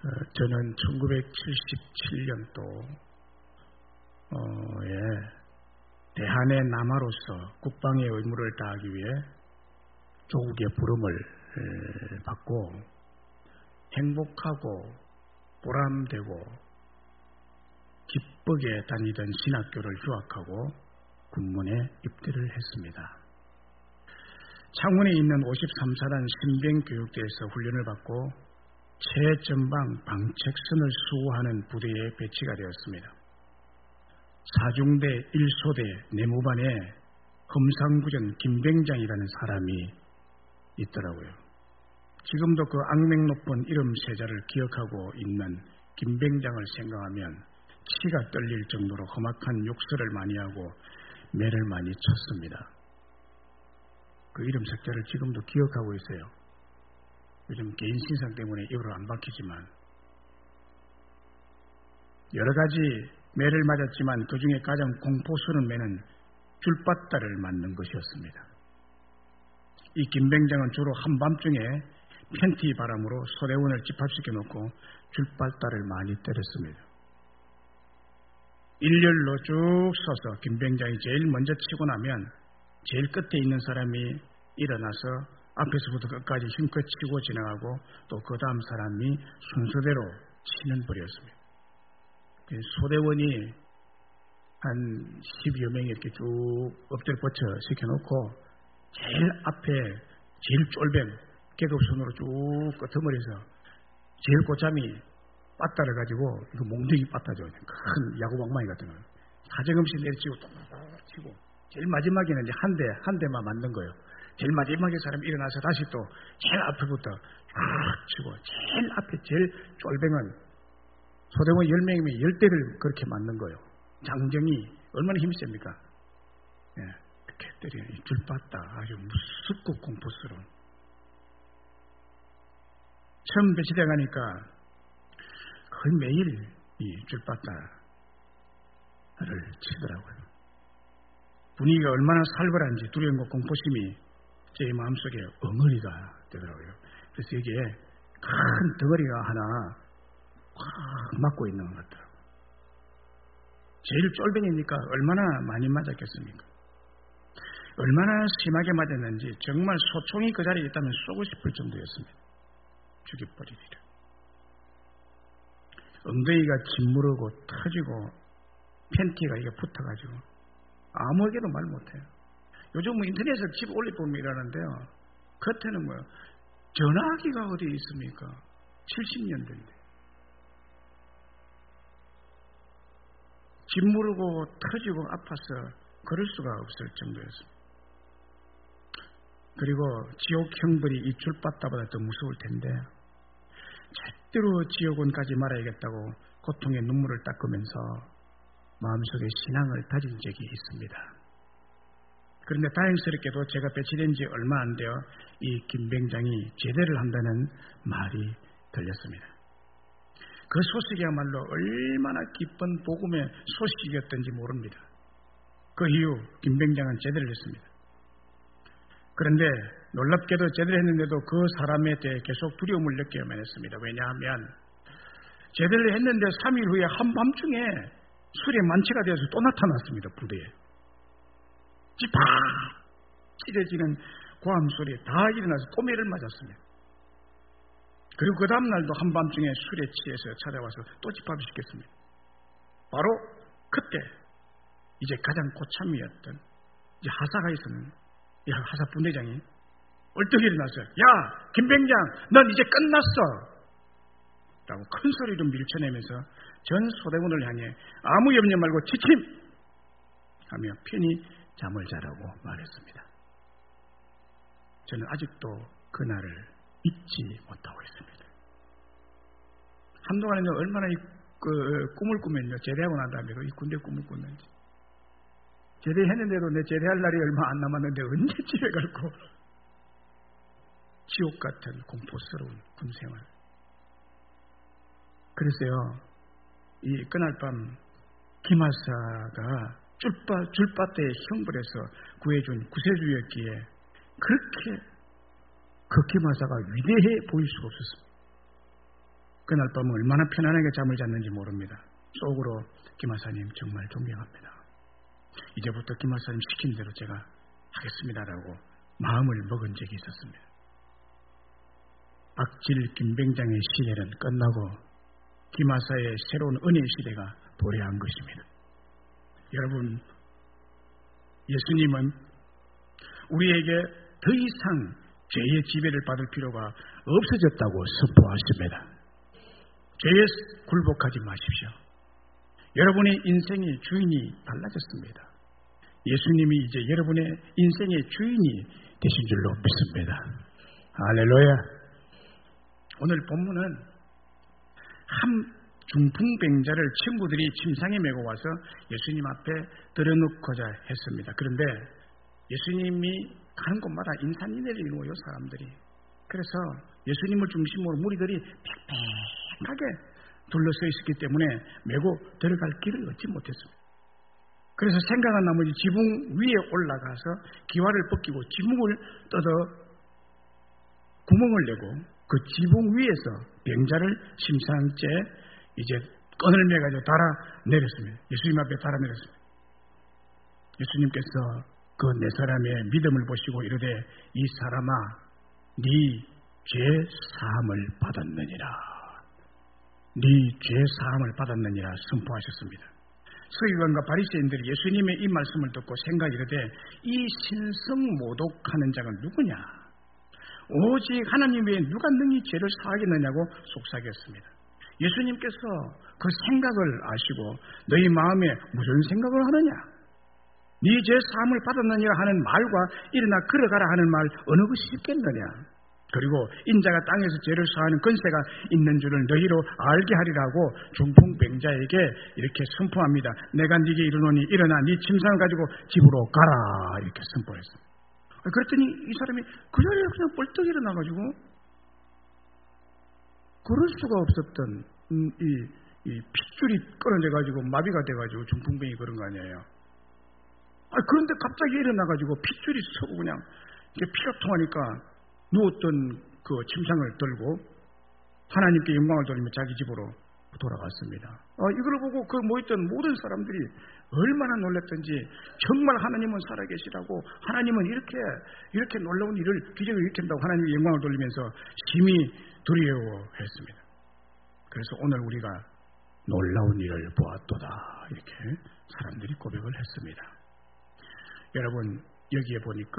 저는 1977년도에 대한의 남아로서 국방의 의무를 다하기 위해 조국의 부름을 받고 행복하고 보람되고 기쁘게 다니던 신학교를 휴학하고 군문에 입대를 했습니다. 창원에 있는 53사단 신병교육대에서 훈련을 받고 최전방 방책선을 수호하는 부대에 배치가 되었습니다. 사중대 1소대 내무반에 험상구전 김병장이라는 사람이 있더라고요. 지금도 그 악명 높은 이름 세자를 기억하고 있는 김병장을 생각하면 치가 떨릴 정도로 험악한 욕설을 많이 하고 매를 많이 쳤습니다. 그 이름 석자를 지금도 기억하고 있어요. 요즘 개인 신상 때문에 입으로 안 박히지만 여러 가지 매를 맞았지만 그 중에 가장 공포스러운 매는 줄바따를 맞는 것이었습니다. 이 김병장은 주로 한밤중에 팬티 바람으로 소대원을 집합시켜 놓고 줄바따를 많이 때렸습니다. 일렬로 쭉 서서 김병장이 제일 먼저 치고 나면 제일 끝에 있는 사람이 일어나서 앞에서부터 끝까지 힘껏 치고 지나가고 또 그 다음 사람이 순서대로 치는 벌이었습니다. 소대원이 한 10여 명이 이렇게 쭉 엎드려 뻗쳐 시켜놓고 제일 앞에 제일 쫄병 계급선으로 쭉 끄트머리에서 제일 고참이 빠따를 가지고 이거 몽둥이 빠따죠. 큰 야구방망이 같은 거 사정없이 내리치고 톡 치고 제일 마지막에는 이제 한 대만 맞는 거예요. 제일 마지막에 사람이 일어나서 다시 또 제일 앞에부터 쭉 치고 제일 앞에 제일 쫄병은 소대원 10명이면 10대를 그렇게 맞는 거예요. 장정이 얼마나 힘이 셉니까? 예, 이렇게 때리는 이 줄바따 아주 무섭고 공포스러운. 처음 배치돼 가니까 거의 매일 이 줄바따를 치더라고요. 분위기가 얼마나 살벌한지 두려움과 공포심이 제 마음속에 엉어리가 되더라고요. 그래서 여기에 큰 덩어리가 하나 확 맞고 있는 것 같더라고요. 제일 쫄병이니까 얼마나 많이 맞았겠습니까? 얼마나 심하게 맞았는지 정말 소총이 그 자리에 있다면 쏘고 싶을 정도였습니다. 죽여버리리라. 엉덩이가 짓무르고 터지고 팬티가 이게 붙어가지고 아무에게도 말 못해요. 요즘 인터넷에서 집 올리보면 이러는데요. 겉에는 전화기가 어디 있습니까? 70년대인데. 짓무르고 터지고 아파서 걸을 수가 없을 정도였습니다. 그리고 지옥 형벌이 이 줄바따보다 더 무서울 텐데 절대로 지옥은 가지 말아야겠다고 고통의 눈물을 닦으면서 마음속에 신앙을 다진 적이 있습니다. 그런데 다행스럽게도 제가 배치된 지 얼마 안 되어 이 김병장이 제대를 한다는 말이 들렸습니다. 그 소식이야말로 얼마나 기쁜 복음의 소식이었던지 모릅니다. 그 이후 김병장은 제대를 했습니다. 그런데 놀랍게도 제대를 했는데도 그 사람에 대해 계속 두려움을 느껴야만 했습니다. 왜냐하면 제대를 했는데 3일 후에 한밤중에 술에 만취가 되어서 또 나타났습니다. 부대에. 찌팍 찌려지는 고함 소리에 다 일어나서 또 매를 맞았습니다. 그리고 그 다음날도 한밤중에 술에 취해서 찾아와서 또 집합시켰습니다. 바로 그때 이제 가장 고참이었던 이제 하사가 있었는 하사 분대장이 얼떡 일어나서 야 김병장 넌 이제 끝났어 라고 큰 소리로 밀쳐내면서 전 소대원을 향해 아무 염려 말고 지침 하며 편히 잠을 자라고 말했습니다. 저는 아직도 그날을 잊지 못하고 있습니다. 한동안에는 얼마나 꿈을 꾸면요. 제대하고 난 다음에도 이 군대 꿈을 꿨는지. 제대했는데도 내 제대할 날이 얼마 안 남았는데 언제 집에 갈고. 지옥 같은 공포스러운 군생활. 그랬어요. 이 그날 밤 김하사가 줄바따의 형벌에서 구해준 구세주였기에 그렇게 그 김하사가 위대해 보일 수가 없었습니다. 그날 밤 얼마나 편안하게 잠을 잤는지 모릅니다. 속으로 김하사님 정말 존경합니다. 이제부터 김하사님 시킨 대로 제가 하겠습니다라고 마음을 먹은 적이 있었습니다. 박질 김병장의 시대는 끝나고 김하사의 새로운 은혜의 시대가 도래한 것입니다. 여러분, 예수님은 우리에게 더 이상 죄의 지배를 받을 필요가 없어졌다고 선포하십니다. 죄에 굴복하지 마십시오. 여러분의 인생의 주인이 달라졌습니다. 예수님이 이제 여러분의 인생의 주인이 되신 줄로 믿습니다. 할렐루야. 오늘 본문은 한 중풍병자를 친구들이 침상에 메고 와서 예수님 앞에 들여놓고자 했습니다. 그런데 예수님이 가는 곳마다 인산인해를 이루어요, 사람들이. 그래서 예수님을 중심으로 무리들이 빽빽하게 둘러서 있었기 때문에 메고 들어갈 길을 얻지 못했습니다. 그래서 생각한 나머지 지붕 위에 올라가서 기와를 벗기고 지붕을 뜯어 구멍을 내고 그 지붕 위에서 병자를 침상째 이제 끈을 매가지고 달아 내렸습니다. 예수님 앞에 달아 내렸습니다. 예수님께서 그 네 사람의 믿음을 보시고 이르되 이 사람아 네 죄 사함을 받았느니라. 네 죄 사함을 받았느니라 선포하셨습니다. 서기관과 바리새인들이 예수님의 이 말씀을 듣고 생각이르되 이 신성모독하는 자가 누구냐? 오직 하나님 외에 누가 능히 죄를 사하겠느냐고 속삭였습니다. 예수님께서 그 생각을 아시고 너희 마음에 무슨 생각을 하느냐? 네 죄 사함을 받았느니라 하는 말과 일어나 걸어가라 하는 말 어느 것이 쉽겠느냐? 그리고 인자가 땅에서 죄를 사하는 권세가 있는 줄을 너희로 알게 하리라고 중풍병자에게 이렇게 선포합니다. 내가 네게 이르노니 일어나 네 침상을 가지고 집으로 가라 이렇게 선포했습니다. 그랬더니 이 사람이 그 자리에 그냥 벌떡 일어나가지고 그럴 수가 없었던 이 핏줄이 끊어져가지고 마비가 돼가지고 중풍병이 그런 거 아니에요. 그런데 갑자기 일어나가지고 핏줄이 서고 그냥 이렇게 피가 통하니까 누웠던 그 침상을 들고 하나님께 영광을 돌리며 자기 집으로 돌아갔습니다. 이걸 보고 그 모였던 모든 사람들이 얼마나 놀랐던지 정말 하나님은 살아계시라고 하나님은 이렇게 놀라운 일을 기적을 일으킨다고 하나님의 영광을 돌리면서 심히 두려워했습니다. 그래서 오늘 우리가 놀라운 일을 보았도다 이렇게 사람들이 고백을 했습니다. 여러분 여기에 보니까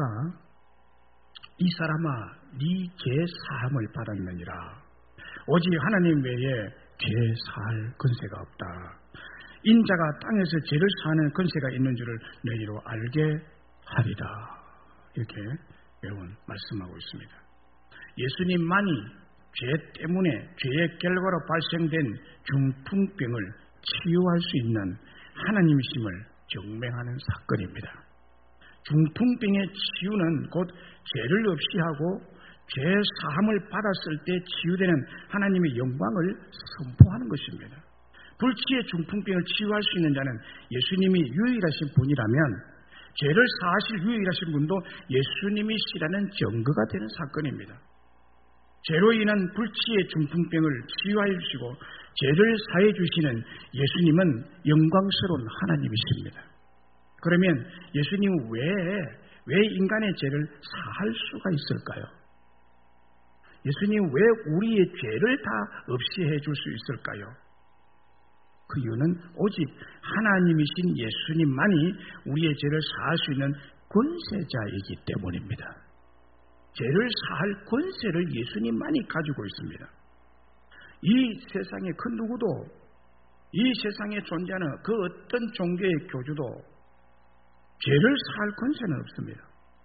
이 사람아 네 죄 사함을 받았느니라. 오직 하나님 외에 죄 사할 권세가 없다. 인자가 땅에서 죄를 사하는 권세가 있는 줄을 너희로 알게 하리라. 이렇게 여러분 말씀하고 있습니다. 예수님만이 죄 때문에 죄의 결과로 발생된 중풍병을 치유할 수 있는 하나님이심을 증명하는 사건입니다. 중풍병의 치유는 곧 죄를 없이 하고 죄 사함을 받았을 때 치유되는 하나님의 영광을 선포하는 것입니다. 불치의 중풍병을 치유할 수 있는 자는 예수님이 유일하신 분이라면 죄를 사하실 유일하신 분도 예수님이시라는 증거가 되는 사건입니다. 죄로 인한 불치의 중풍병을 치유하여 주시고 죄를 사해 주시는 예수님은 영광스러운 하나님이십니다. 그러면 예수님 왜 인간의 죄를 사할 수가 있을까요? 예수님 왜 우리의 죄를 다 없이 해줄 수 있을까요? 그 이유는 오직 하나님이신 예수님만이 우리의 죄를 사할 수 있는 권세자이기 때문입니다. 죄를 사할 권세를 예수님만이 가지고 있습니다. 이 세상에 그 누구도 이 세상에 존재하는 그 어떤 종교의 교주도 죄를 사할 권세는 없습니다.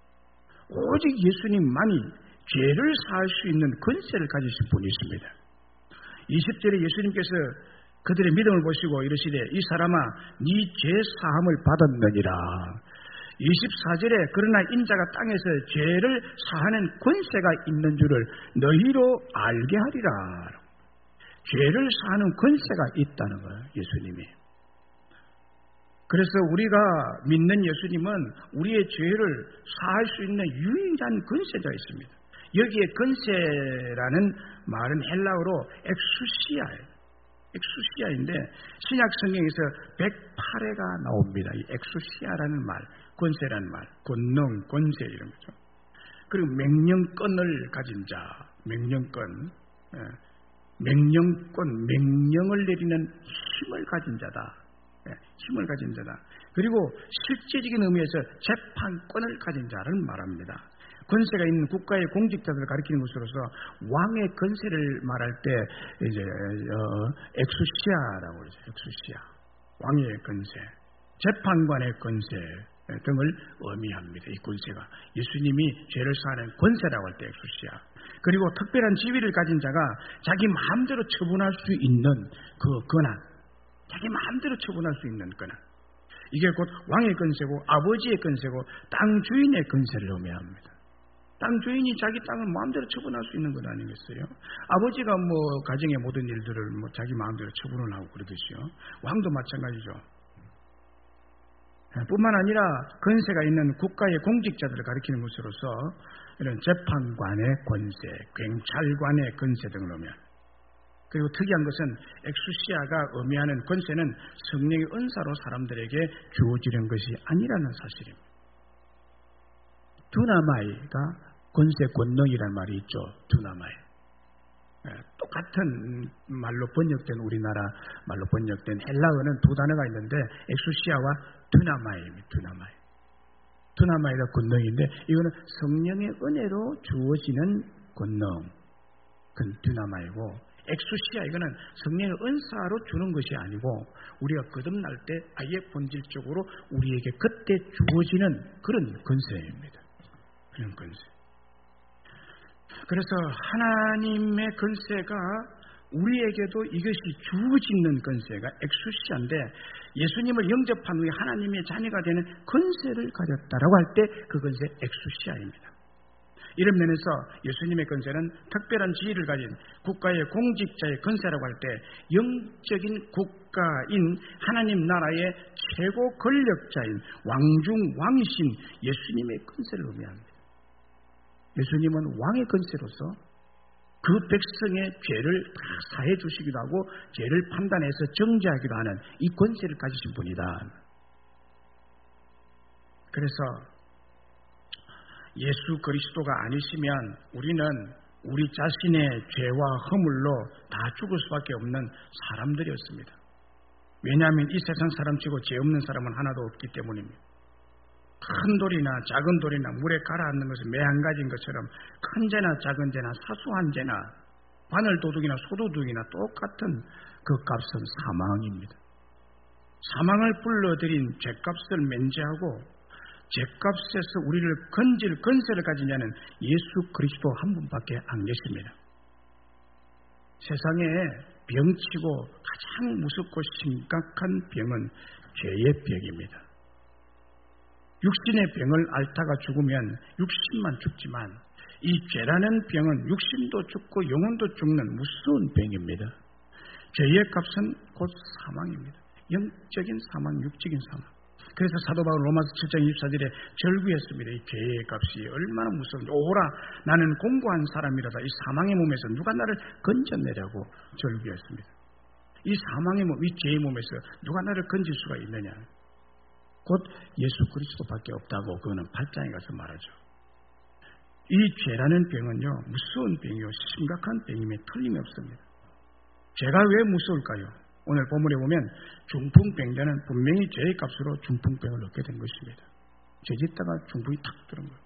오직 예수님만이 죄를 사할 수 있는 권세를 가지신 분이십니다. 20절에 예수님께서 그들의 믿음을 보시고 이르시되 이 사람아 네 죄 사함을 받았느니라. 24절에 그러나 인자가 땅에서 죄를 사하는 권세가 있는 줄을 너희로 알게 하리라. 죄를 사하는 권세가 있다는 거예요, 예수님이. 그래서 우리가 믿는 예수님은 우리의 죄를 사할 수 있는 유일한 권세자이십니다. 여기에 권세라는 말은 헬라어로 엑수시아예요. 엑수시아인데 신약 성경에서 108회가 나옵니다. 이 엑수시아라는 말, 권세라는 말, 권능, 권세 이런 거죠. 그리고 명령권을 가진 자, 명령권, 명령권, 명령을 내리는 힘을 가진 자다. 힘을 가진 자다. 그리고 실제적인 의미에서 재판권을 가진 자를 말합니다. 권세가 있는 국가의 공직자들을 가리키는 것으로서 왕의 권세를 말할 때 이제 엑수시아라고 그러죠. 엑수시아, 왕의 권세, 재판관의 권세 등을 의미합니다. 이 권세가 예수님이 죄를 사하는 권세라고 할 때 엑수시아. 그리고 특별한 지위를 가진 자가 자기 마음대로 처분할 수 있는 그 권한, 자기 마음대로 처분할 수 있는 권한. 이게 곧 왕의 권세고 아버지의 권세고 땅 주인의 권세를 의미합니다. 땅 주인이 자기 땅을 마음대로 처분할 수 있는 것 아니겠어요? 아버지가 가정의 모든 일들을 자기 마음대로 처분을 하고 그러듯이요. 왕도 마찬가지죠. 뿐만 아니라 권세가 있는 국가의 공직자들을 가리키는 것으로서 이런 재판관의 권세, 경찰관의 권세 등을 의미합니다. 그리고 특이한 것은 엑수시아가 의미하는 권세는 성령의 은사로 사람들에게 주어지는 것이 아니라는 사실입니다. 두나마이가 권세, 권능이라는 말이 있죠. 두나마이. 똑같은 말로 번역된 우리나라 말로 번역된 헬라어는 두 단어가 있는데 엑수시아와 두나마이입니다. 두나마이. 두나마이가 권능인데 이거는 성령의 은혜로 주어지는 권능. 그건 두나마이고 엑수시아 이거는 성령의 은사로 주는 것이 아니고 우리가 거듭날 때 아예 본질적으로 우리에게 그때 주어지는 그런 권세입니다. 그런 권세. 그래서 하나님의 권세가 우리에게도 이것이 주어지는 권세가 엑수시아인데 예수님을 영접한 후에 하나님의 자녀가 되는 권세를 가졌다라고 할 때 그 권세 엑수시아입니다. 이런 면에서 예수님의 권세는 특별한 지위를 가진 국가의 공직자의 권세라고 할 때 영적인 국가인 하나님 나라의 최고 권력자인 왕중 왕이신 예수님의 권세를 의미합니다. 예수님은 왕의 권세로서 그 백성의 죄를 다 사해 주시기도 하고 죄를 판단해서 정죄하기도 하는 이 권세를 가지신 분이다. 그래서 예수 그리스도가 아니시면 우리는 우리 자신의 죄와 허물로 다 죽을 수밖에 없는 사람들이었습니다. 왜냐하면 이 세상 사람치고 죄 없는 사람은 하나도 없기 때문입니다. 큰 돌이나 작은 돌이나 물에 가라앉는 것은 매 한 가지인 것처럼 큰 죄나 작은 죄나 사소한 죄나 바늘 도둑이나 소도둑이나 똑같은 그 값은 사망입니다. 사망을 불러들인 죄값을 면제하고 죄값에서 우리를 건질 권세를 가진 자는 예수 그리스도 한 분밖에 안 계십니다. 세상에 병치고 가장 무섭고 심각한 병은 죄의 병입니다. 육신의 병을 앓다가 죽으면 육신만 죽지만 이 죄라는 병은 육신도 죽고 영혼도 죽는 무서운 병입니다. 죄의 값은 곧 사망입니다. 영적인 사망, 육적인 사망. 그래서 사도 바울 로마서 7장 24절에 절구했습니다. 이 죄의 값이 얼마나 무서운지. 오호라 나는 공고한 사람이라다. 이 사망의 몸에서 누가 나를 건져내려고 절구했습니다. 이 사망의 몸, 이 죄의 몸에서 누가 나를 건질 수가 있느냐. 곧 예수 그리스도밖에 없다고 그거는 8장에 가서 말하죠. 이 죄라는 병은요 무서운 병이요 심각한 병임에 틀림이 없습니다. 죄가 왜 무서울까요? 오늘 본문에 보면 중풍병자는 분명히 죄의 값으로 중풍병을 얻게 된 것입니다. 죄 짓다가 중풍이 탁 들은 거예요.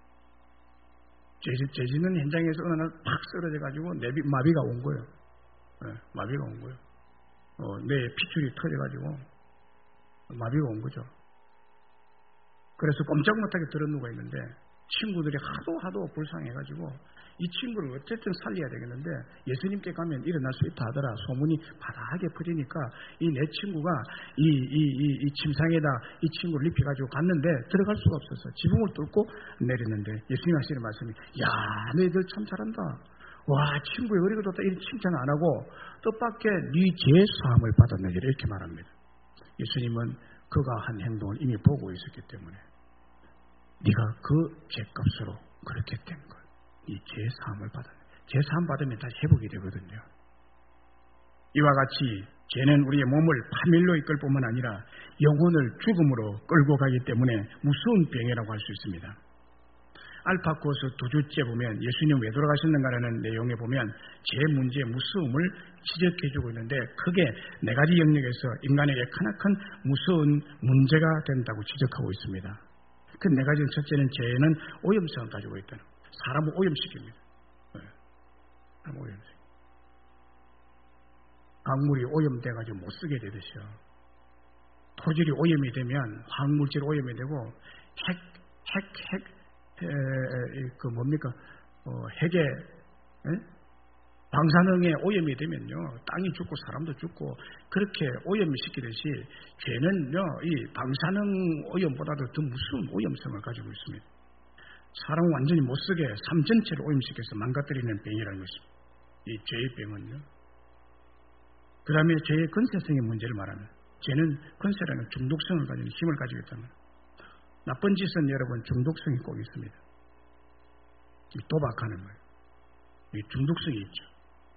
죄 짓는 현장에서 어느 날 팍 쓰러져가지고 마비가 온 거예요. 마비가 온 거예요. 뇌에 핏줄이 터져가지고 마비가 온 거죠. 그래서 꼼짝 못하게 들은 누가 있는데 친구들이 하도 불쌍해가지고 이 친구를 어쨌든 살려야 되겠는데 예수님께 가면 일어날 수 있다 하더라. 소문이 바닥에 퍼지니까 이 내 친구가 이 침상에다 이 친구를 입혀가지고 갔는데 들어갈 수가 없어서 지붕을 뚫고 내렸는데 예수님 하시는 말씀이 야 너희들 참 잘한다. 와 친구야 어리고 좋다 이런 칭찬 안 하고 뜻밖의 네 죄 사함을 받았느니라 이렇게 말합니다. 예수님은 그가 한 행동을 이미 보고 있었기 때문에 네가 그 죄값으로 그렇게 된 거야. 이 죄사함을 받아요. 죄사함 받으면 다시 회복이 되거든요. 이와 같이 죄는 우리의 몸을 파멸로 이끌 뿐만 아니라 영혼을 죽음으로 끌고 가기 때문에 무서운 병이라고 할 수 있습니다. 알파코스 2주째 보면 예수님 왜 돌아가셨는가라는 내용에 보면 죄 문제의 무서움을 지적해주고 있는데 크게 4가지 영역에서 인간에게 크나큰 무서운 문제가 된다고 지적하고 있습니다. 그 4가지, 첫째는 죄는 오염성을 가지고 있다는 거예요. 사람을 오염시킵니다. 사람 오염시킵니다. 강물이 오염돼가지고 못 쓰게 되듯이요. 토질이 오염이 되면 화학물질 오염이 되고 핵의 방사능에 오염이 되면요, 땅이 죽고 사람도 죽고 그렇게 오염을 시키듯이 죄는요, 이 방사능 오염보다도 더 무서운 오염성을 가지고 있습니다. 사람을 완전히 못 쓰게 삶 전체를 오염시켜서 망가뜨리는 병이라는 것입니다. 이 죄의 병은요. 그 다음에 죄의 건세성의 문제를 말하면 죄는 건세라는 중독성을 가지는 힘을 가지고 있다는 거예요. 나쁜 짓은 여러분 중독성이 꼭 있습니다. 도박하는 거예요. 이 중독성이 있죠.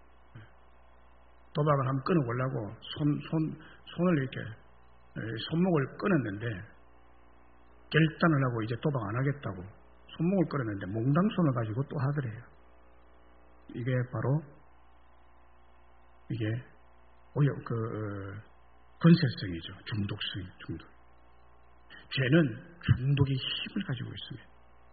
도박을 한번 끊어보려고 손을 이렇게 손목을 끊었는데 결단을 하고 이제 도박 안 하겠다고 손목을 끊었는데 몽당 손을 가지고 또 하더래요. 이게 바로 이게 건세성이죠. 중독성. 죄는 중독의 힘을 가지고 있습니다.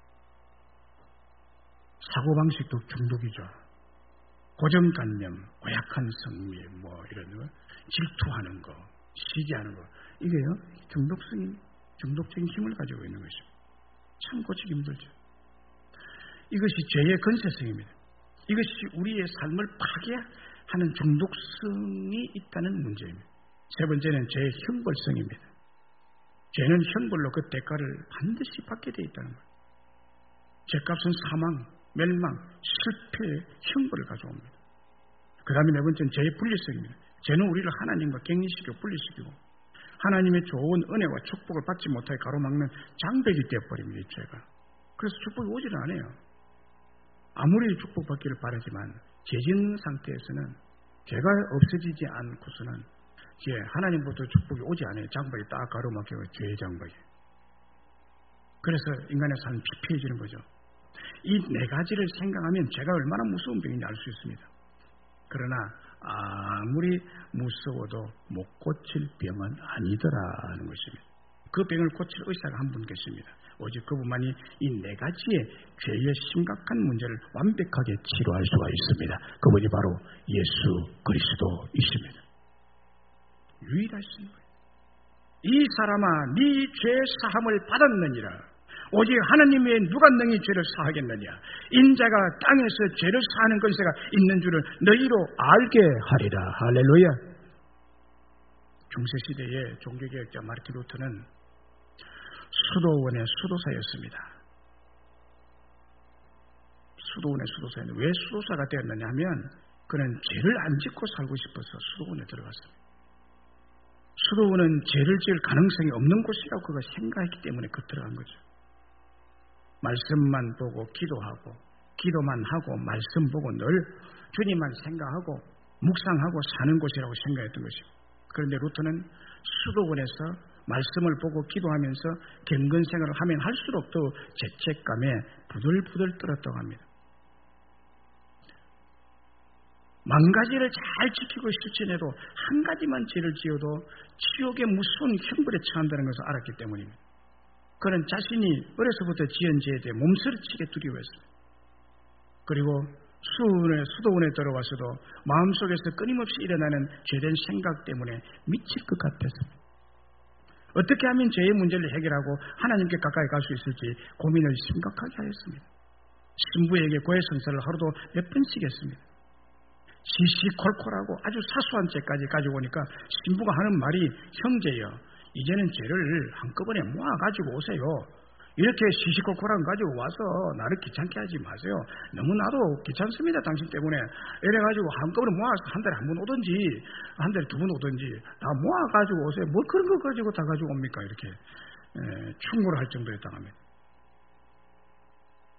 사고방식도 중독이죠. 고정관념, 고약한 성미, 이런 거, 질투하는 거, 시기하는 거, 이게요, 중독적인 힘을 가지고 있는 것입니다. 참 고치기 힘들죠. 이것이 죄의 건세성입니다. 이것이 우리의 삶을 파괴하는 중독성이 있다는 문제입니다. 세 번째는 죄의 형벌성입니다. 죄는 형벌로 그 대가를 반드시 받게 되어 있다는 거예요. 죄값은 사망, 멸망, 실패의 형벌을 가져옵니다. 그 다음에 네 번째는 죄의 분리성입니다. 죄는 우리를 하나님과 격리시키고 분리시키고 하나님의 좋은 은혜와 축복을 받지 못하게 가로막는 장벽이 되어버립니다. 이 죄가. 그래서 축복이 오지를 않아요. 아무리 축복받기를 바라지만 죄진 상태에서는 죄가 없어지지 않고서는 하나님부터 축복이 오지 않아요. 장벽이 딱 가로막혀요. 죄의 장벽이. 그래서 인간의 삶이 피폐해지는 거죠. 이 4가지를 생각하면 죄가 얼마나 무서운 병인지 알 수 있습니다. 그러나 아무리 무서워도 못 고칠 병은 아니더라는 것입니다. 그 병을 고칠 의사가 한 분 계십니다. 오직 그분만이 이 4가지의 죄의 심각한 문제를 완벽하게 치료할 수가 있습니다. 그분이 바로 예수 그리스도이십니다. 유일하신 거예요. 이 사람아, 네 죄 사함을 받았느니라. 오직 하나님 외에 누가 능히 죄를 사하겠느냐. 인자가 땅에서 죄를 사하는 권세가 있는 줄을 너희로 알게 하리라. 할렐루야. 중세시대의 종교개혁자 마르틴 루터는 수도원의 수도사였습니다. 수도원의 수도사였는데 왜 수도사가 되었느냐 하면 그는 죄를 안 짓고 살고 싶어서 수도원에 들어갔습니다. 수도원은 죄를 지을 가능성이 없는 곳이라고 그가 생각했기 때문에 들어간 거죠. 말씀만 보고 기도하고 기도만 하고 말씀 보고 늘 주님만 생각하고 묵상하고 사는 곳이라고 생각했던 것이고, 그런데 루터는 수도원에서 말씀을 보고 기도하면서 경건 생활을 하면 할수록 더 죄책감에 부들부들 떨었다고 합니다. 10,000가지를 잘 지키고 실천해도 한 가지만 죄를 지어도 지옥의 무서운 형벌에 처한다는 것을 알았기 때문입니다. 그는 자신이 어려서부터 지은 죄에 대해 몸서리치게 두려워했습니다. 그리고 수도원에 들어와서도 마음속에서 끊임없이 일어나는 죄된 생각 때문에 미칠 것 같았습니다. 어떻게 하면 죄의 문제를 해결하고 하나님께 가까이 갈 수 있을지 고민을 심각하게 하였습니다. 신부에게 고해 성사를 하루도 몇 번씩 했습니다. 시시콜콜하고 아주 사소한 죄까지 가지고 오니까 신부가 하는 말이, 형제여, 이제는 죄를 한꺼번에 모아가지고 오세요. 이렇게 시시콜콜한 거 가지고 와서 나를 귀찮게 하지 마세요. 너무 나도 귀찮습니다, 당신 때문에. 이래가지고 한꺼번에 모아서 한 달에 한 번 오든지 한 달에 2번 오든지 다 모아가지고 오세요. 뭐 그런 거 가지고 다 가지고 옵니까? 이렇게 충고를 할 정도였다고 합니다.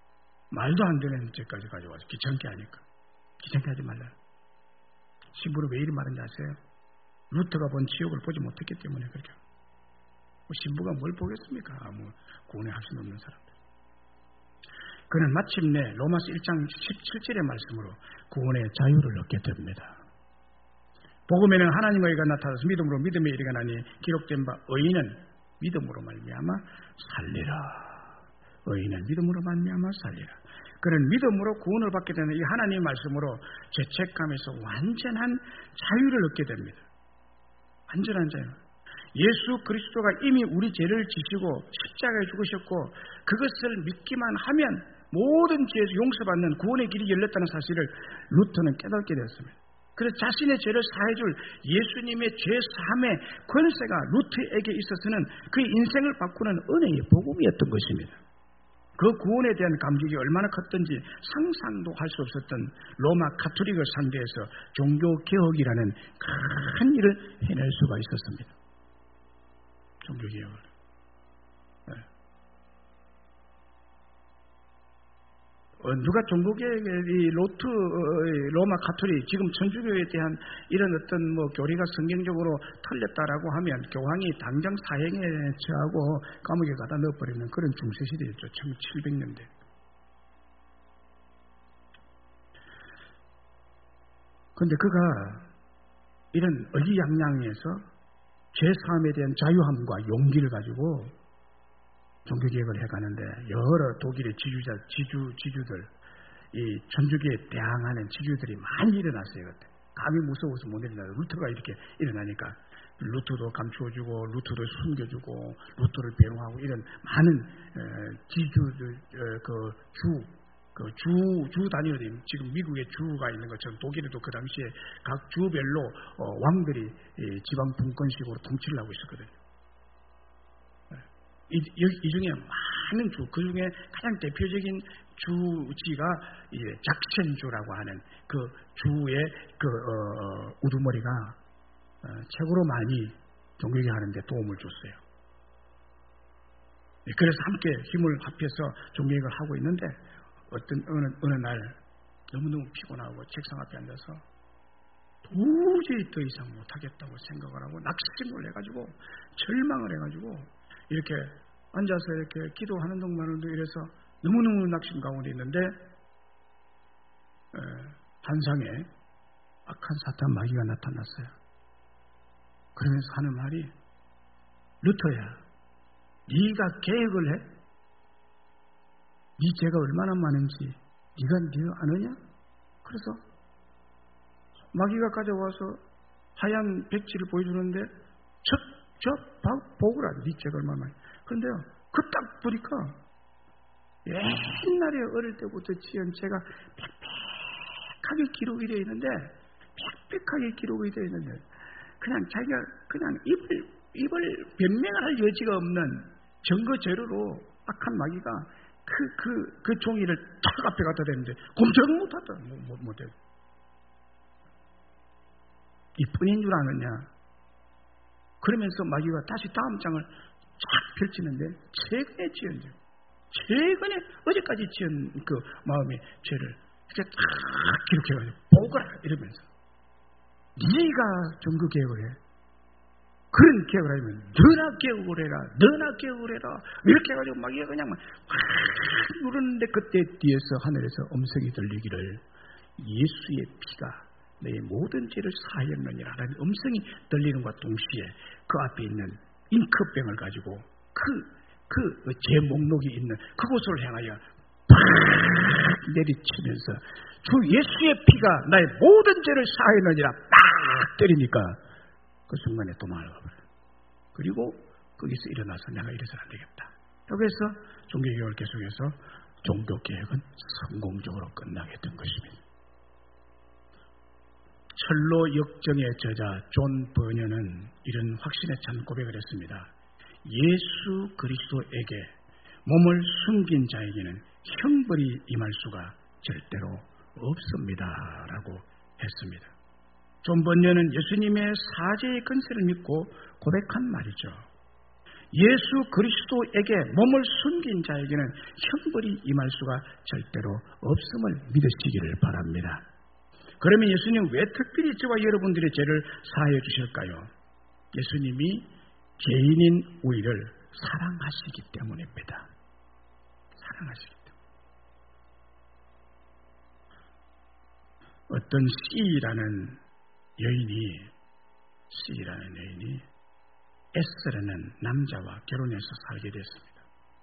말도 안 되는 죄까지 가져와서 귀찮게 하니까. 귀찮게 하지 말라. 신부는 왜 이리 말인지 아세요? 루터가 본 지옥을 보지 못했기 때문에 그렇게. 신부가 뭘 보겠습니까? 아무 구원의 확신 없는 사람들. 그는 마침내 로마서 1장 17절의 말씀으로 구원의 자유를 얻게 됩니다. 복음에는 하나님의 의가 나타나서 믿음으로 믿음에 이르게 나니 기록된 바 의인은 믿음으로 말미암아 살리라. 의인은 믿음으로 말미암아 살리라. 그는 믿음으로 구원을 받게 되는 이 하나님의 말씀으로 죄책감에서 완전한 자유를 얻게 됩니다. 완전한 자유. 예수 그리스도가 이미 우리 죄를 지시고 십자가에 죽으셨고 그것을 믿기만 하면 모든 죄에서 용서받는 구원의 길이 열렸다는 사실을 루터는 깨닫게 되었습니다. 그래서 자신의 죄를 사해줄 예수님의 죄 사함의 권세가 루터에게 있어서는 그의 인생을 바꾸는 은혜의 복음이었던 것입니다. 그 구원에 대한 감격이 얼마나 컸던지 상상도 할 수 없었던 로마 가톨릭을 상대해서 종교개혁이라는 큰 일을 해낼 수가 있었습니다. 종교개혁을. 누가 종교개혁이 로마 가톨릭, 지금 천주교에 대한 이런 어떤 교리가 성경적으로 틀렸다라고 하면 교황이 당장 사형에 처하고 감옥에 가다 넣어버리는 그런 중세시대였죠. 1700년대. 그런데 그가 이런 의기양양에서 죄사함에 대한 자유함과 용기를 가지고 종교개혁을 해가는데 여러 독일의 지주들, 이 천주교에 대항하는 지주들이 많이 일어났어요. 그때. 감히 무서워서 못 일어나요. 루터가 이렇게 일어나니까 루터도 감추어주고 루터도 숨겨주고 루터를 배웅하고 이런 많은 지주들, 주 단위로 지금 미국에 주가 있는 것처럼 독일에도 그 당시에 각 주별로 왕들이 지방 분권식으로 통치를 하고 있었거든요. 이 중에 많은 주, 그 중에 가장 대표적인 주지가 작센주라고 하는 그 주의 우두머리가 최고로 많이 종교개혁하는데 도움을 줬어요. 그래서 함께 힘을 합해서 종교개혁을 하고 있는데 어느 날 너무너무 피곤하고 책상 앞에 앉아서 도저히 더 이상 못하겠다고 생각을 하고 낙심을 해가지고 절망을 해가지고 이렇게 앉아서 이렇게 기도하는 동안도 이래서 너무너무 낙심 가운데 있는데 환상에 악한 사탄 마귀가 나타났어요. 그러면서 하는 말이 루터야, 네가 개혁을 해? 네 죄가 얼마나 많은지 네가 아느냐? 그래서 마귀가 가져와서 하얀 백지를 보여주는데 보거라, 네 죄가 얼마나 많이. 그런데요, 그 딱 보니까 옛날에 어릴 때부터 지은 죄가 빽빽하게 기록이 되어 있는데, 그냥 자기가 그냥 입을 변명할 여지가 없는 증거 재료로 악한 마귀가 그 종이를 탁 앞에 갖다 대는데 검증 못해. 이뿐인 줄 아느냐? 그러면서 마귀가 다시 다음 장을 쫙 펼치는데 최근에 어제까지 지은 그 마음의 죄를 이렇게 딱 기록해가지고 보거라 이러면서 네가 종교개혁을 해. 그런 개혁을 하면 너나 개혁을 해라 이렇게 해가지고 마귀가 그냥 막 누르는데 그때 뒤에서 하늘에서 음성이 들리기를 예수의 피가 너의 모든 죄를 사하였느니라는 음성이 들리는과 동시에 그 앞에 있는 잉크병을 가지고 그 죄 목록이 있는 그곳을 향하여 팍 내리치면서 주 예수의 피가 나의 모든 죄를 사하였느니라 딱 때리니까 그 순간에 도망을 가버려요. 그리고 거기서 일어나서 내가 이래서는 안 되겠다. 여기서 종교개혁을 계속해서 종교개혁은 성공적으로 끝나게 된 것입니다. 철로 역정의 저자 존 버녀는 이런 확신에 찬 고백을 했습니다. 예수 그리스도에게 몸을 숨긴 자에게는 형벌이 임할 수가 절대로 없습니다 라고 했습니다. 존 버녀는 예수님의 사죄의 권세를 믿고 고백한 말이죠. 예수 그리스도에게 몸을 숨긴 자에게는 형벌이 임할 수가 절대로 없음을 믿으시기를 바랍니다. 그러면 예수님 왜 특별히 저와 여러분들의 죄를 사하여 주실까요? 예수님이 죄인인 우리를 사랑하시기 때문입니다. 사랑하시기 때문에. 어떤 C라는 여인이 S라는 남자와 결혼해서 살게 됐습니다.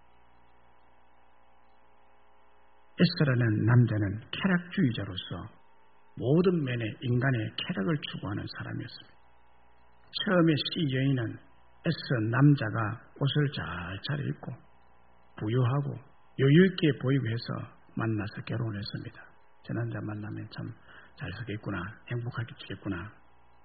S라는 남자는 쾌락주의자로서 모든 면에 인간의 쾌락을 추구하는 사람이었습니다. 처음에 C 여인은 S 남자가 옷을 잘 차려입고 부유하고 여유있게 보이고 해서 만나서 결혼했습니다. 저 남자 만나면 참 잘 살겠구나, 행복하게 지겠구나.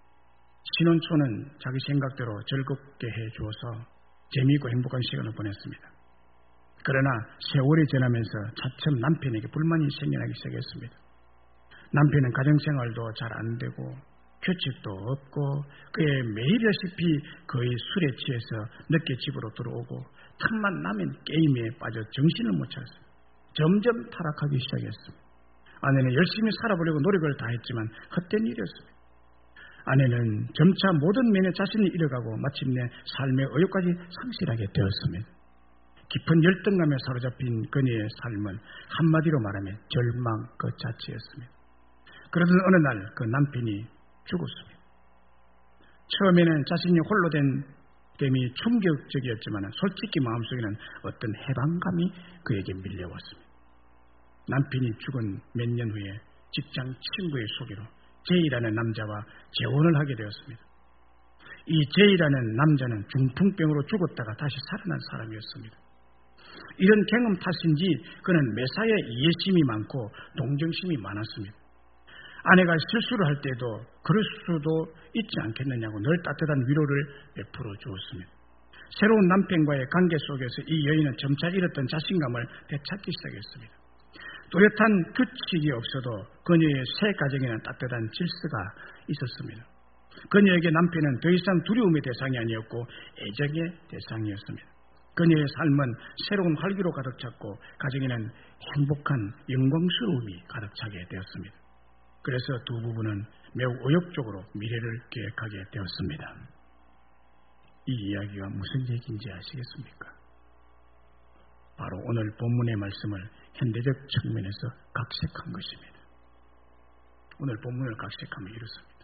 신혼초는 자기 생각대로 즐겁게 해주어서 재미있고 행복한 시간을 보냈습니다. 그러나 세월이 지나면서 차츰 남편에게 불만이 생겨나기 시작했습니다. 남편은 가정생활도 잘 안 되고 규칙도 없고 그의 매일이라시피 거의 술에 취해서 늦게 집으로 들어오고 틈만 나면 게임에 빠져 정신을 못 차렸어요. 점점 타락하기 시작했습니다. 아내는 열심히 살아보려고 노력을 다했지만 헛된 일이었습니다. 아내는 점차 모든 면에 자신을 잃어가고 마침내 삶의 의욕까지 상실하게 되었습니다. 깊은 열등감에 사로잡힌 그녀의 삶은 한마디로 말하면 절망 그 자체였습니다. 그러던 어느 날 그 남편이 죽었습니다. 처음에는 자신이 홀로 된 됨이 충격적이었지만 솔직히 마음속에는 어떤 해방감이 그에게 밀려왔습니다. 남편이 죽은 몇 년 후에 직장 친구의 소개로 제이라는 남자와 재혼을 하게 되었습니다. 이 제이라는 남자는 중풍병으로 죽었다가 다시 살아난 사람이었습니다. 이런 경험 탓인지 그는 매사에 이해심이 많고 동정심이 많았습니다. 아내가 실수를 할 때도 그럴 수도 있지 않겠느냐고 늘 따뜻한 위로를 베풀어 주었습니다. 새로운 남편과의 관계 속에서 이 여인은 점차 잃었던 자신감을 되찾기 시작했습니다. 뚜렷한 규칙이 없어도 그녀의 새 가정에는 따뜻한 질서가 있었습니다. 그녀에게 남편은 더 이상 두려움의 대상이 아니었고 애정의 대상이었습니다. 그녀의 삶은 새로운 활기로 가득 찼고 가정에는 행복한 영광스러움이 가득 차게 되었습니다. 그래서 두 부부는 매우 의욕적으로 미래를 계획하게 되었습니다. 이 이야기가 무슨 얘기인지 아시겠습니까? 바로 오늘 본문의 말씀을 현대적 측면에서 각색한 것입니다. 오늘 본문을 각색하면 이렇습니다.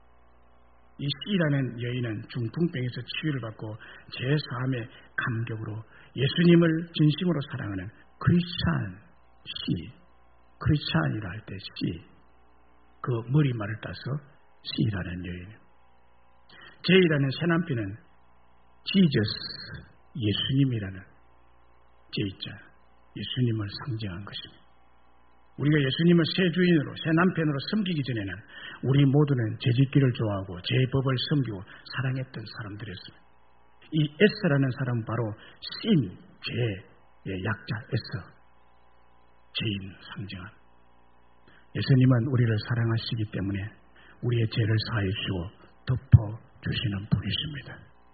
이 C라는 여인은 중풍병에서 치유를 받고 제4함의 감격으로 예수님을 진심으로 사랑하는 크리스찬 C, 크리스찬이라 할 때 C, 그 머리말을 따서 C라는 여인. J라는 새 남편은 지저스, 예수님이라는 J자, 예수님을 상징한 것입니다. 우리가 예수님을 새 주인으로, 새 남편으로 섬기기 전에는 우리 모두는 죄짓기를 좋아하고 죄법을 섬기고 사랑했던 사람들이었습니다. 이 S라는 사람은 바로 신, 죄의 약자 S, 죄인 상징한. 예수님은 우리를 사랑하시기 때문에 우리의 죄를 사해 주시고 덮어주시는 분이십니다.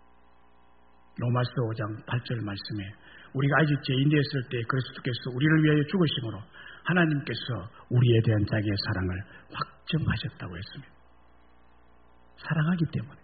로마서 5장 8절 말씀에 우리가 아직 죄인 되었을 때 그리스도께서 우리를 위하여 죽으심으로 하나님께서 우리에 대한 자기의 사랑을 확정하셨다고 했습니다. 사랑하기 때문에.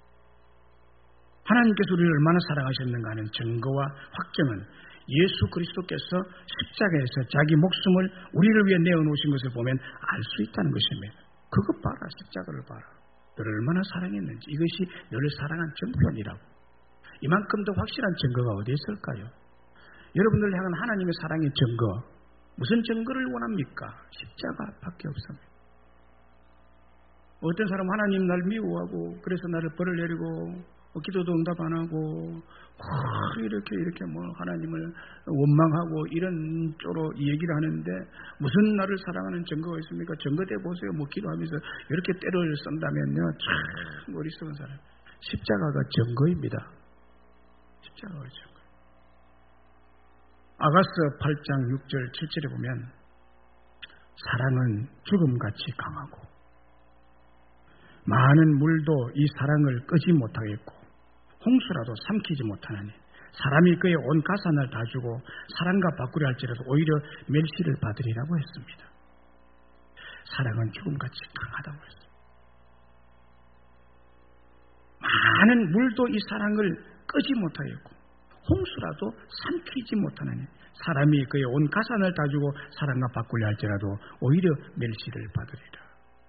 하나님께서 우리를 얼마나 사랑하셨는가 하는 증거와 확정은 예수 그리스도께서 십자가에서 자기 목숨을 우리를 위해 내어놓으신 것을 보면 알 수 있다는 것입니다. 그것 봐라, 십자가를 봐라. 너를 얼마나 사랑했는지. 이것이 너를 사랑한 증표이라고. 이만큼 더 확실한 증거가 어디 있을까요? 여러분들 향한 하나님의 사랑의 증거, 무슨 증거를 원합니까? 십자가밖에 없습니다. 어떤 사람은 하나님 날 미워하고 그래서 나를 벌을 내리고 기도도 응답 안 하고 이렇게 하나님을 원망하고 이런 쪽으로 얘기를 하는데 무슨 나를 사랑하는 증거가 있습니까? 증거대 보세요. 기도하면서 이렇게 때를 쓴다면요, 참 어리석은 사람. 십자가가 증거입니다. 십자가가 증거. 아가서 8장 6절 7절에 보면 사랑은 죽음같이 강하고 많은 물도 이 사랑을 끄지 못하겠고 홍수라도 삼키지 못하나니 사람이 그의 온 가산을 다 주고 사랑과 바꾸려 할지라도 오히려 멸시를 받으리라고 했습니다. 사랑은 죽음같이 강하다고 했습니다. 많은 물도 이 사랑을 끄지 못하였고 홍수라도 삼키지 못하느니 사람이 그의 온 가산을 다 주고 사랑과 바꾸려 할지라도 오히려 멸시를 받으리라.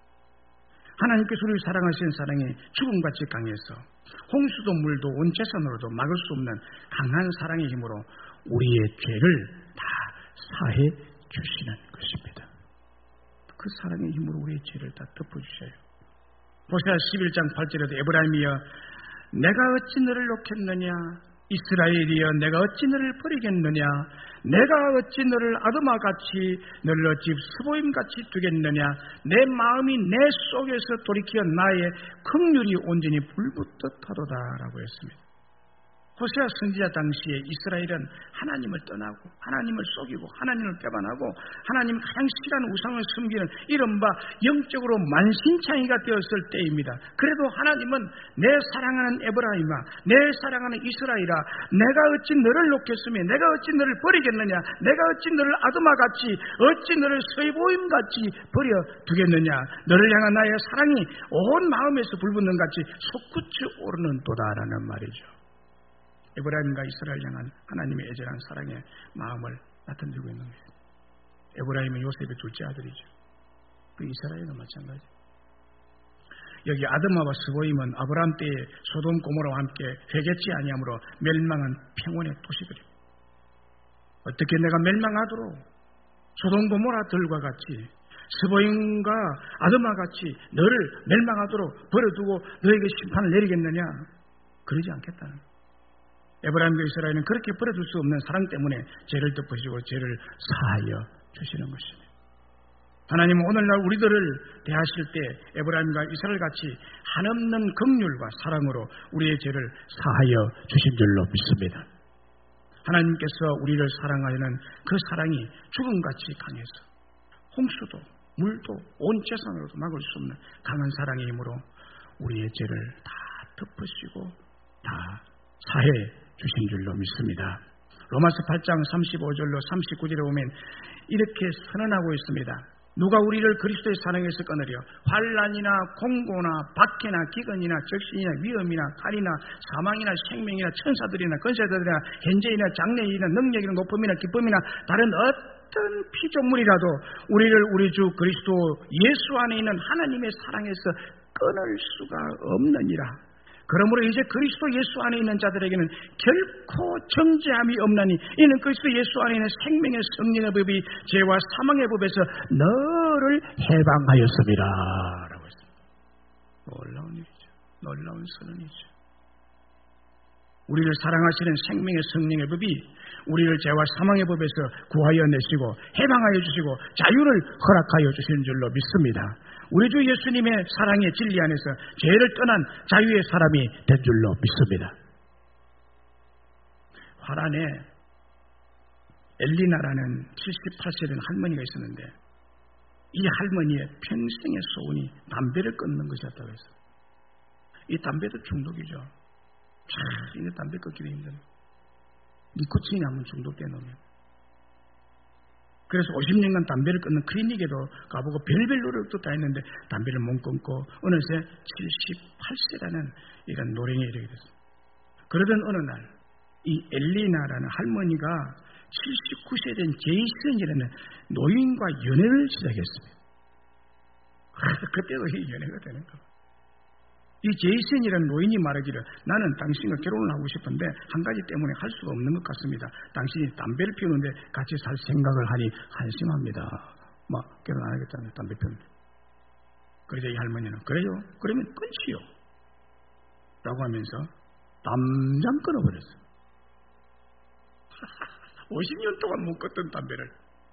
하나님께서 우리를 사랑하시는 사랑이 죽음같이 강해서 홍수도 물도 온 재산으로도 막을 수 없는 강한 사랑의 힘으로 우리의 죄를 다 사해 주시는 것입니다. 그 사랑의 힘으로 우리의 죄를 다 덮어주셔요. 호세아 11장 8절에도 에브라임이여 내가 어찌 너를 놓겠느냐, 이스라엘이여 내가 어찌 너를 버리겠느냐, 내가 어찌 너를 아드마같이 너를 어찌 스보임같이 두겠느냐, 내 마음이 내 속에서 돌이켜 나의 긍휼이 온전히 불붙듯 하도다 라고 했습니다. 호세아 선지자 당시에 이스라엘은 하나님을 떠나고 하나님을 속이고 하나님을 배반하고 하나님 가장 싫어하는 우상을 섬기는 이른바 영적으로 만신창이가 되었을 때입니다. 그래도 하나님은 내 사랑하는 에브라임아, 내 사랑하는 이스라엘아, 내가 어찌 너를 놓겠으며 내가 어찌 너를 버리겠느냐, 내가 어찌 너를 아드마같이 어찌 너를 서보임같이 버려 두겠느냐, 너를 향한 나의 사랑이 온 마음에서 불붙는 같이 솟구쳐 오르는 도다라는 말이죠. 에브라임과 이스라엘 향한 하나님의 애절한 사랑의 마음을 나타내고 있는 거예요. 에브라임은 요셉의 둘째 아들이죠. 그 이스라엘은 마찬가지. 여기 아드마와 스보임은 아브라함 때에 소돔 고모라와 함께 회개치 아니함으로 멸망한 평원의 도시들이고, 어떻게 내가 멸망하도록 소돔 고모라들과 같이 스보임과 아드마 같이 너를 멸망하도록 버려두고 너에게 심판을 내리겠느냐? 그러지 않겠다는 거예요. 에브라임과 이스라엘은 그렇게 버려둘 수 없는 사랑 때문에 죄를 덮으시고 죄를 사하여 주시는 것입니다. 하나님은 오늘날 우리들을 대하실 때 에브라임과 이스라엘 같이 한없는 긍휼과 사랑으로 우리의 죄를 사하여 주신 줄로 믿습니다. 하나님께서 우리를 사랑하는 그 사랑이 죽음같이 강해서 홍수도 물도 온 재산으로도 막을 수 없는 강한 사랑의 힘으로 우리의 죄를 다 덮으시고 다 사해 주신 줄로 믿습니다. 로마서 8장 35절로 39절에 보면 이렇게 선언하고 있습니다. 누가 우리를 그리스도의 사랑에서 끊으려 환난이나 공고나 박해나 기근이나 적신이나 위험이나 칼이나 사망이나 생명이나 천사들이나 권세자들이나 현재이나 장래이나 능력이나 높음이나 기쁨이나 다른 어떤 피조물이라도 우리를 우리 주 그리스도 예수 안에 있는 하나님의 사랑에서 끊을 수가 없느니라. 그러므로 이제 그리스도 예수 안에 있는 자들에게는 결코 정죄함이 없나니 이는 그리스도 예수 안에 있는 생명의 성령의 법이 죄와 사망의 법에서 너를 해방하였습니다 라고 했습니다. 놀라운 일이죠. 놀라운 선언이죠. 우리를 사랑하시는 생명의 성령의 법이 우리를 죄와 사망의 법에서 구하여 내시고 해방하여 주시고 자유를 허락하여 주시는 줄로 믿습니다. 우리 주 예수님의 사랑의 진리 안에서 죄를 떠난 자유의 사람이 된 줄로 믿습니다. 화란에 엘리나라는 78세 된 할머니가 있었는데 이 할머니의 평생의 소원이 담배를 끊는 것이었다고 했어요. 이 담배도 중독이죠. 이게 담배 끊기도 힘들어요. 니코틴이 한번 중독되어 놓으면. 그래서 50년간 담배를 끊는 클리닉에도 가보고 별별 노력도 다 했는데 담배를 못 끊고 어느새 78세라는 이런 노령에 이르게 됐어요. 그러던 어느 날 이 엘리나라는 할머니가 79세 된 제이슨이라는 노인과 연애를 시작했습니다. 그때도 이 연애가 되는 거예요. 이 제이슨이라는 노인이 말하기를 나는 당신과 결혼을 하고 싶은데 한 가지 때문에 할 수가 없는 것 같습니다. 당신이 담배를 피우는데 같이 살 생각을 하니 한심합니다. 막 결혼 안 하겠다는 담배 피우는데. 그러자 이 할머니는 그래요? 그러면 끊지요 라고 하면서 당장 끊어버렸어요. 50년 동안 못 끊던 담배를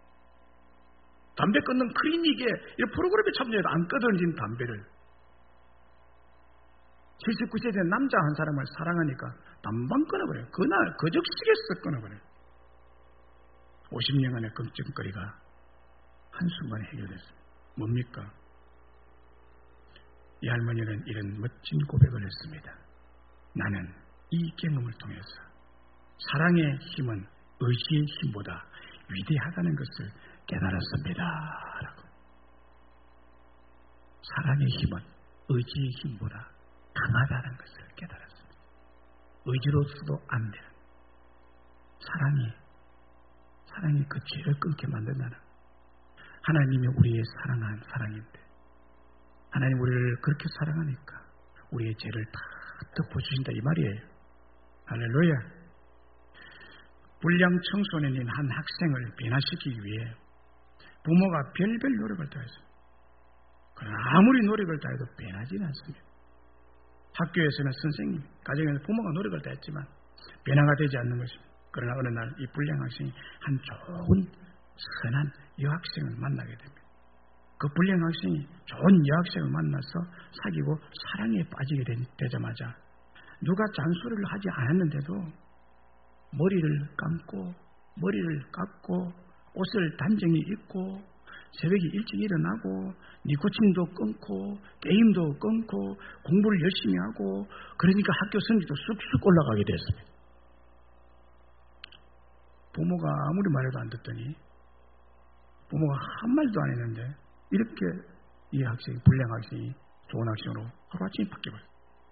담배 끊는 클리닉에 이런 프로그램에 참여해도 안 끊어진 담배를 79세 된 남자 한 사람을 사랑하니까 단방 끊어버려요. 그날 그적시겠어 끊어버려요. 50년간의 걱정거리가 한순간에 해결됐어요. 뭡니까? 이 할머니는 이런 멋진 고백을 했습니다. 나는 이 경험을 통해서 사랑의 힘은 의지의 힘보다 위대하다는 것을 깨달았습니다. 라고. 사랑의 힘은 의지의 힘보다 강하다는 것을 깨달았습니다. 의지로서도 안 되는 사랑이 그 죄를 끊게 만든다는, 하나님이 우리의 사랑한 사랑인데 하나님 우리를 그렇게 사랑하니까 우리의 죄를 다 덮어주신다 이 말이에요. 할렐루야. 불량 청소년인 한 학생을 변화시키기 위해 부모가 별별 노력을 다했어요. 그러나 아무리 노력을 다해도 변하지는 않습니다. 학교에서는 선생님, 가정에서 부모가 노력을 다했지만 변화가 되지 않는 것입니다. 그러나 어느 날 이 불량 학생이 한 좋은 선한 여학생을 만나게 됩니다. 그 불량 학생이 좋은 여학생을 만나서 사귀고 사랑에 빠지게 되자마자 누가 잔소리를 하지 않았는데도 머리를 감고 머리를 깎고 옷을 단정히 입고 새벽에 일찍 일어나고 니코틴도 끊고 게임도 끊고 공부를 열심히 하고, 그러니까 학교 성적도 쑥쑥 올라가게 됐습니다. 부모가 아무리 말해도 안 듣더니 부모가 한 말도 안 했는데 이렇게 이 학생이, 불량 학생이 좋은 학생으로 하루아침에 바뀌어버렸어요.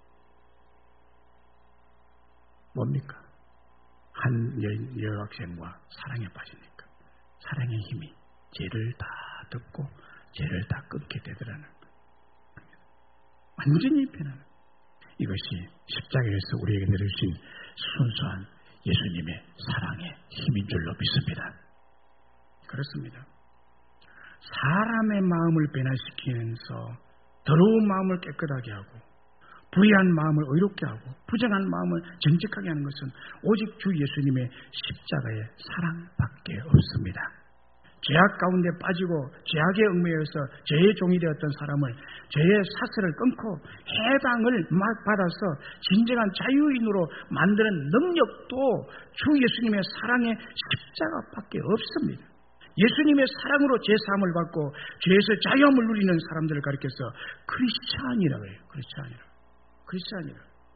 뭡니까? 한 여학생과 사랑에 빠지니까 사랑의 힘이 죄를 다 덮고 죄를 다 끊게 되더라는 거예요. 완전히 변하는, 이것이 십자가에서 우리에게 내려주신 순수한 예수님의 사랑의 힘인 줄로 믿습니다. 그렇습니다. 사람의 마음을 변화시키면서 더러운 마음을 깨끗하게 하고 불의한 마음을 의롭게 하고 부정한 마음을 정직하게 하는 것은 오직 주 예수님의 십자가의 사랑밖에 없습니다. 죄악 가운데 빠지고 죄악에 얽매여서 죄의 종이 되었던 사람을 죄의 사슬을 끊고 해방을 받아서 진정한 자유인으로 만드는 능력도 주 예수님의 사랑의 십자가밖에 없습니다. 예수님의 사랑으로 죄사함을 받고 죄에서 자유함을 누리는 사람들을 가리켜서 크리스찬이라고 해요. 크리스찬이라.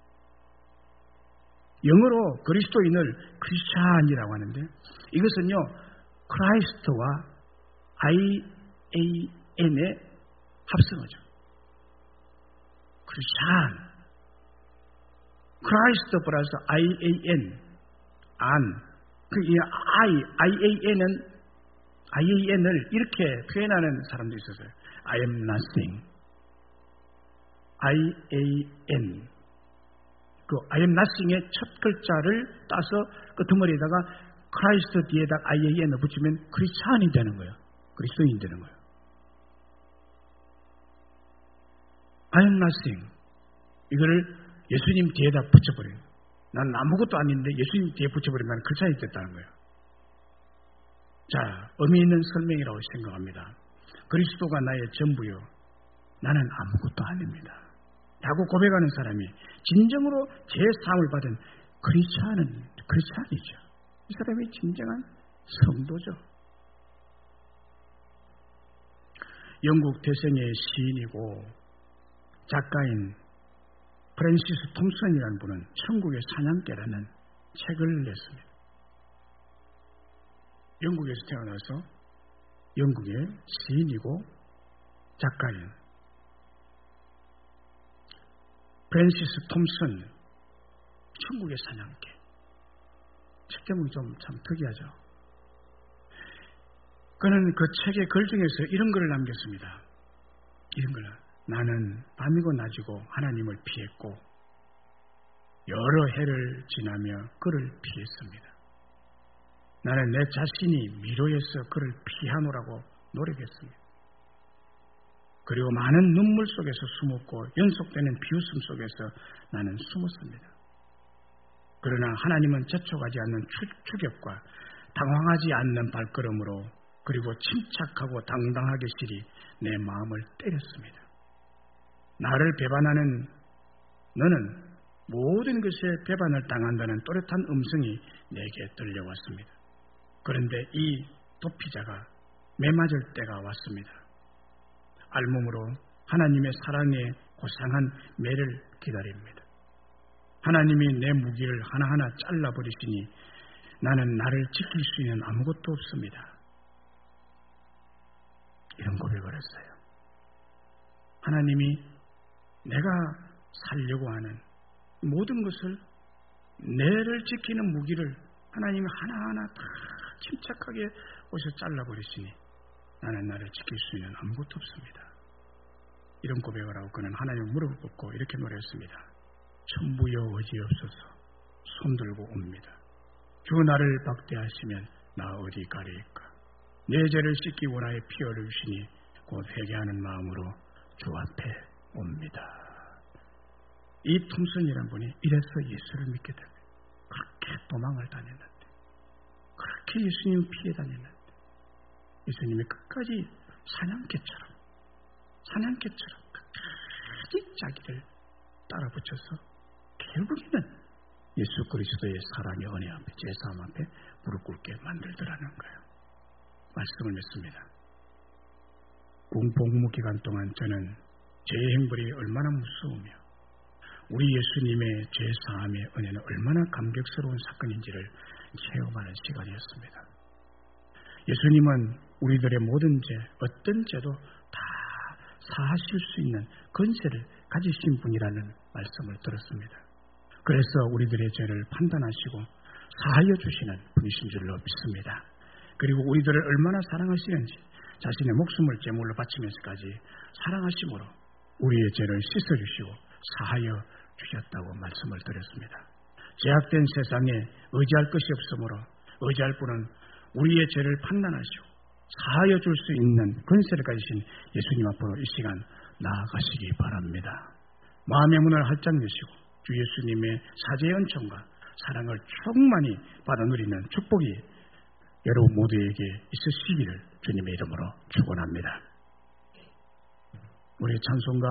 영어로 그리스도인을 크리스찬이라고 하는데, 이것은요 크라이스트와 IAN의 합성어죠. 크리스찬. 크라이스트 플러스 IAN. IAN을 이렇게 표현하는 사람도 있었어요. I am nothing. IAN. 그 I am nothing의 첫 글자를 따서 그 덩어리에다가 크라이스트 뒤에다 IAN을 붙이면 크리스찬이 되는 거예요. 그리스도인이 되는 거예요. I am nothing. 이거를 예수님 뒤에다 붙여버려요. 난 아무것도 아닌데 예수님 뒤에 붙여버리면 크리스찬이 됐다는 거예요. 자, 의미 있는 설명이라고 생각합니다. 그리스도가 나의 전부요, 나는 아무것도 아닙니다 라고 고백하는 사람이 진정으로 죄사함을 받은 크리스찬이죠. 이 사람이 진정한 성도죠. 영국 대생의 시인이고 작가인 프랜시스 톰슨이라는 분은 천국의 사냥개라는 책을 냈습니다. 영국에서 태어나서 영국의 시인이고 작가인 프랜시스 톰슨, 천국의 사냥개. 책 제목이 좀 참 특이하죠. 그는 그 책의 글 중에서 이런 글을 남겼습니다. 이런 글을: 나는 밤이고 낮이고 하나님을 피했고 여러 해를 지나며 그를 피했습니다. 나는 내 자신이 미로에서 그를 피하노라고 노력했습니다. 그리고 많은 눈물 속에서 숨었고 연속되는 비웃음 속에서 나는 숨었습니다. 그러나 하나님은 재촉하지 않는 추격과 당황하지 않는 발걸음으로, 그리고 침착하고 당당하게 실이 내 마음을 때렸습니다. 나를 배반하는 너는 모든 것에 배반을 당한다는 또렷한 음성이 내게 들려왔습니다. 그런데 이 도피자가 매맞을 때가 왔습니다. 알몸으로 하나님의 사랑에 고상한 매를 기다립니다. 하나님이 내 무기를 하나하나 잘라버리시니 나는 나를 지킬 수 있는 아무것도 없습니다. 이런 고백을 했어요. 하나님이 내가 살려고 하는 모든 것을 내를 지키는 무기를 하나님이 하나하나 다 침착하게 오셔 잘라버리시니 나는 나를 지킬 수 있는 아무것도 없습니다. 이런 고백을 하고 그는 하나님을 무릎을 꿇고 이렇게 노래했습니다. 천부여 어지없소서 손들고 옵니다. 주 나를 박대하시면 나 어디 가리이까. 내 죄를 씻기 원하여 피 흘리시니 곧 회개하는 마음으로 주 앞에 옵니다. 이 톰슨이라는 분이 이래서 예수를 믿게 됩니다. 그렇게 도망을 다녔는데, 그렇게 예수님 피해 다녔는데 예수님이 끝까지 사냥개처럼 끝까지 자기를 따라붙여서 결국에는 예수 그리스도의 사랑의 은혜 앞에, 제사함 앞에 무릎 꿇게 만들더라는 거예요. 말씀을 맺습니다. 복무 기간 동안 저는 죄의 행벌이 얼마나 무서우며 우리 예수님의 죄사함의 은혜는 얼마나 감격스러운 사건인지를 체험하는 시간이었습니다. 예수님은 우리들의 모든 죄, 어떤 죄도 다 사하실 수 있는 권세를 가지신 분이라는 말씀을 들었습니다. 그래서 우리들의 죄를 판단하시고 사하여 주시는 분이신 줄로 믿습니다. 그리고 우리들을 얼마나 사랑하시는지 자신의 목숨을 제물로 바치면서까지 사랑하심으로 우리의 죄를 씻어주시고 사하여 주셨다고 말씀을 드렸습니다. 죄악된 세상에 의지할 것이 없으므로 의지할 분은 우리의 죄를 판단하시고 사하여 줄 수 있는 권세를 가지신 예수님 앞으로 이 시간 나아가시기 바랍니다. 마음의 문을 활짝 여시고 주 예수님의 사죄의 은총과 사랑을 충만히 받아 누리는 축복이 여러분 모두에게 있으시기를 주님의 이름으로 축원합니다. 우리 찬송가